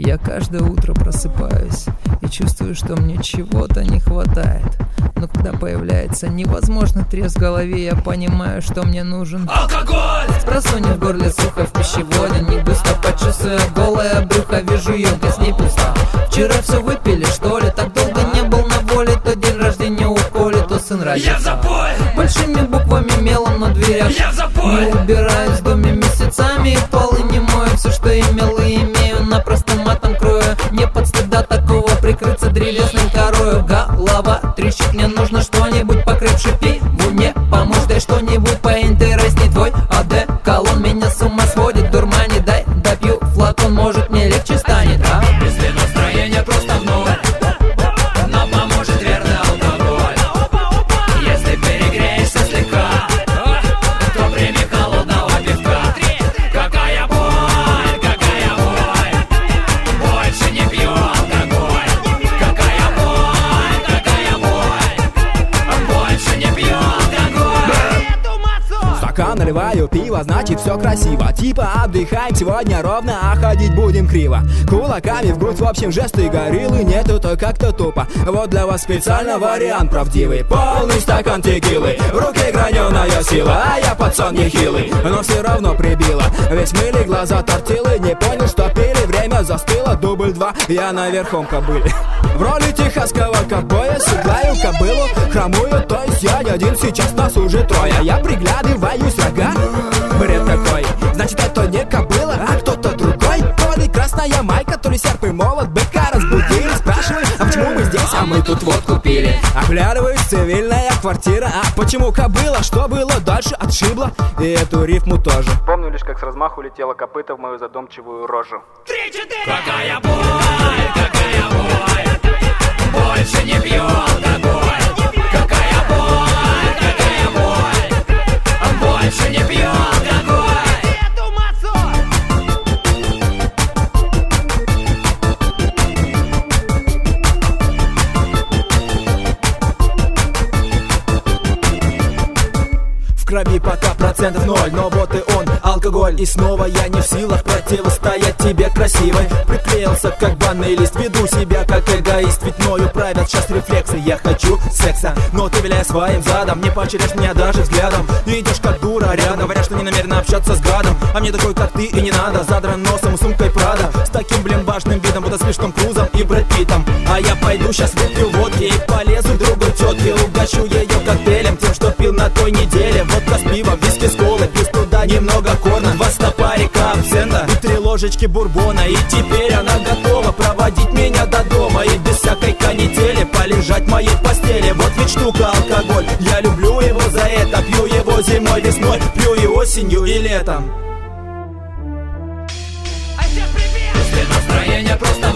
Я каждое утро просыпаюсь и чувствую, что мне чего-то не хватает. Но когда появляется невозможный треск в голове, я понимаю, что мне нужен алкоголь! Спросонья в горле сухо, в пищеводе не густо. Почувствуя голое брюхо, вижу емкость не пуста. Вчера все выпили, что ли? Так долго не был на воле. То день рождения у Коли, то сын родится. Я в запой! Большими буквами мелом на дверях. Я в запой! Не убираюсь в доме месяцами, и полы не мою. Все, что имел и имею, напросто матом крою. Не под стыда такого прикрыться древесной корою. Голова трещит, мне нужно что-нибудь покрепче пиву. Поможешь, дай что-нибудь поинтересней. Твой одеколон меня с ума сводит. Дурмани, дай допью флакон, может мне легче станет, а? Если настроение просто в ноль, нам поможет верный алкоголь. Если перегреешься слегка, то прими холодного пивка. Какая боль, какая боль, больше не пью алкоголь. Какая боль, больше не пью алкоголь. Стакан наливаю пиво, значит все красиво. Типа отдыхаем сегодня ровно, а ходить будем криво. Кулаками в грудь, в общем, жесты гориллы. Нету, то как-то тупо. Вот для вас специально вариант правдивый. Полный стакан текилы, в руке граненая сила. А я пацан нехилый, но все равно прибило. Весь мыли глаза тортилы, не понял, что пили. Время застыло, дубль 2, я наверхом кобыли. В роли техасского ковбоя седлаю кобылу. Хромую, то есть я не один, сейчас нас уже трое. Я приглядываюсь, ага, бред такой. Значит, это не кобыла, а кто-то другой. То ли красная майка, то ли серп и молот. Быка разбудили, спрашиваю, а почему мы здесь, а мы тут водку пили. Оглядываюсь, цивильная квартира. А почему кобыла, что было дальше, отшибло. И эту рифму тоже. Помню лишь, как с размаху летело копыто в мою задумчивую рожу. 3-4! Какая боль, какая боль, больше не пью алкоголь. Какая боль, больше не пью алкоголь. В крови пока процентов 0, но вот и он, алкоголь. И снова я не в силах противостоять тебе красивой. Приклеился как банный лист, веду себя как эгоист. Ведь мною правят сейчас рефлексы, я хочу секса. Но ты, виляя своим задом, не поощряешь меня даже взглядом. И идешь как дура рядом, говорят, что не намерена общаться с гадом. А мне такой, как ты, и не надо, задран носом, сумкой Прада. С таким, блин, важным видом, будто слишком Крузом и Брэд Питтом. А я пойду сейчас выпью водки и полезу к другой тетке. Угощу ее коктейлем, тем, что пил на той неделе. Водка с пивом, виски с колой, плюс туда немного корна. 2 стопарика абсента и 3 ложечки бурбона. И теперь она готова проводить меня до дома. И без всякой канители полежать в моей постели. Вот ведь штука алкоголь, я люблю его за это. Пью его зимой, весной, пью и осенью, и летом. Если настроение просто